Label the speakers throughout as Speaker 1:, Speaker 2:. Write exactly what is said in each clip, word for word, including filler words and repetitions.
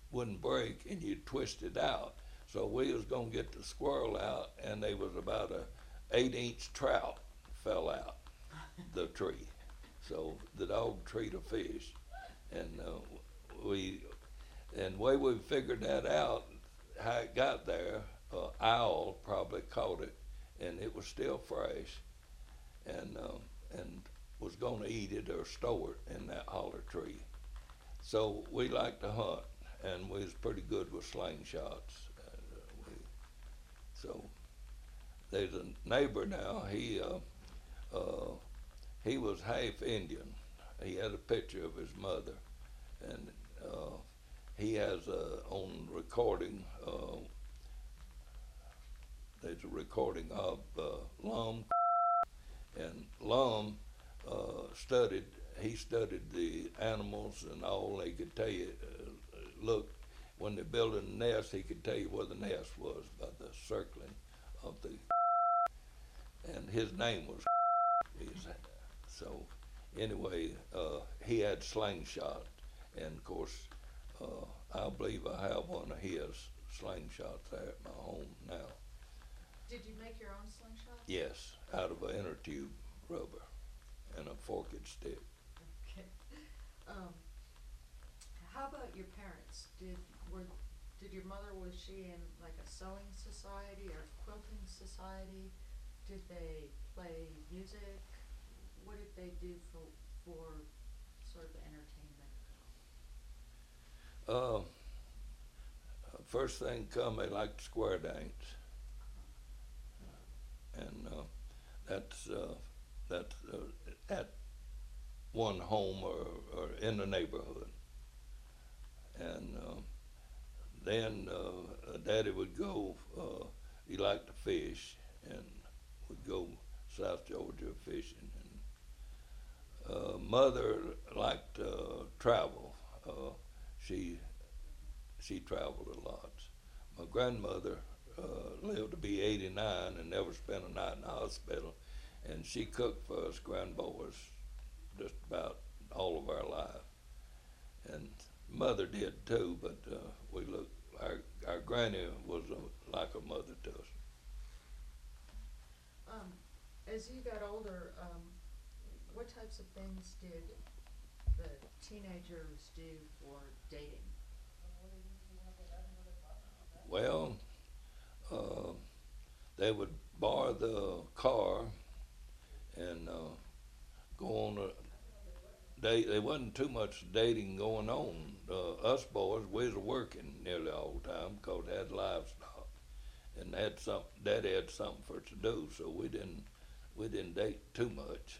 Speaker 1: wouldn't break, and you'd twist it out. So we was gonna get the squirrel out, and there was about a eight inch trout fell out the tree. So the dog treat a fish, and uh, we and the way we figured that out, how it got there, uh, owl probably caught it, and it was still fresh, and um, and was going to eat it or store it in that holler tree. So we like to hunt, and we was pretty good with slingshots. Uh, we, so there's a neighbor now. He uh, uh, he was half Indian. He had a picture of his mother, and uh, he has uh, on recording. Uh, there's a recording of uh, Lum, and Lum uh, studied. He studied the animals and all. He could tell you. Uh, look, when they're building a nest, he could tell you where the nest was by the circling of the. And his name was. So anyway, uh, he had slingshot, and of course, uh, I believe I have one of his slingshots there at my home now.
Speaker 2: Did you make your own slingshot?
Speaker 1: Yes, out of an inner tube rubber and a forked stick.
Speaker 2: Okay. Um, how about your parents? Did were did your mother, was she in like a sewing society or quilting society? Did they play music? What did they do for for sort of entertainment?
Speaker 1: Uh, first thing come, they liked square dance, and uh, that's uh, that's uh, at one home or, or in the neighborhood. And uh, then uh, Daddy would go. Uh, he liked to fish, and would go South Georgia fishing. And uh, Mother liked uh, travel. Uh, she she traveled a lot. My grandmother uh, lived to be eighty-nine and never spent a night in the hospital, and she cooked for us grandboys just about all of our life. And Mother did too, but uh, we look our our granny was a, like a mother to us.
Speaker 2: Um, as you got older, um, what types of things did the teenagers do for dating?
Speaker 1: Well, uh, they would borrow the car and uh, go on a date. There wasn't too much dating going on. Uh, us boys, we was working nearly all the time because they had livestock, and they had some. Daddy had something for us to do, so we didn't we didn't date too much.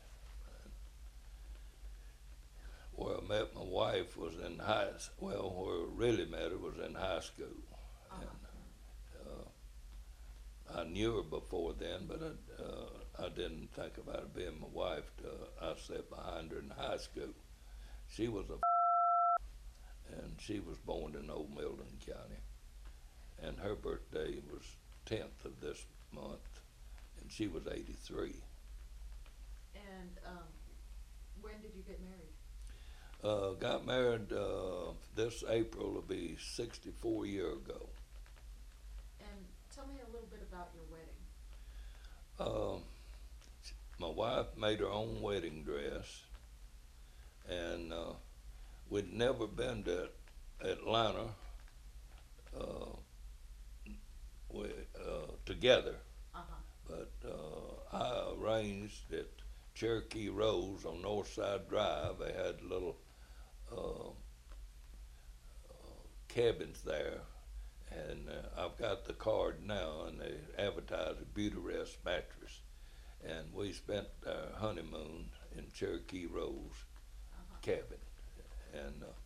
Speaker 1: Where I met my wife was in high. Well, where I really met her was in high school.
Speaker 2: Uh-huh.
Speaker 1: And, uh, I knew her before then, but I, uh, I didn't think about her being my wife till I sat behind her in high school. She was a and she was born in Old Milton County, and her birthday was tenth of this month, and she was eighty-three.
Speaker 2: And um, when did you get married?
Speaker 1: Uh, got married uh, this April will be sixty-four year ago.
Speaker 2: And tell me a little bit about your wedding.
Speaker 1: Uh, my wife made her own wedding dress, and uh, we'd never been to Atlanta uh, we, uh, together,
Speaker 2: Uh-huh.
Speaker 1: but uh, I arranged at Cherokee Rose on Northside Drive. They had little uh, uh, cabins there, and uh, I've got the card now, and they advertise a Beauty Rest mattress. And we spent our honeymoon in Cherokee Rose
Speaker 2: Uh-huh.
Speaker 1: cabin, and uh,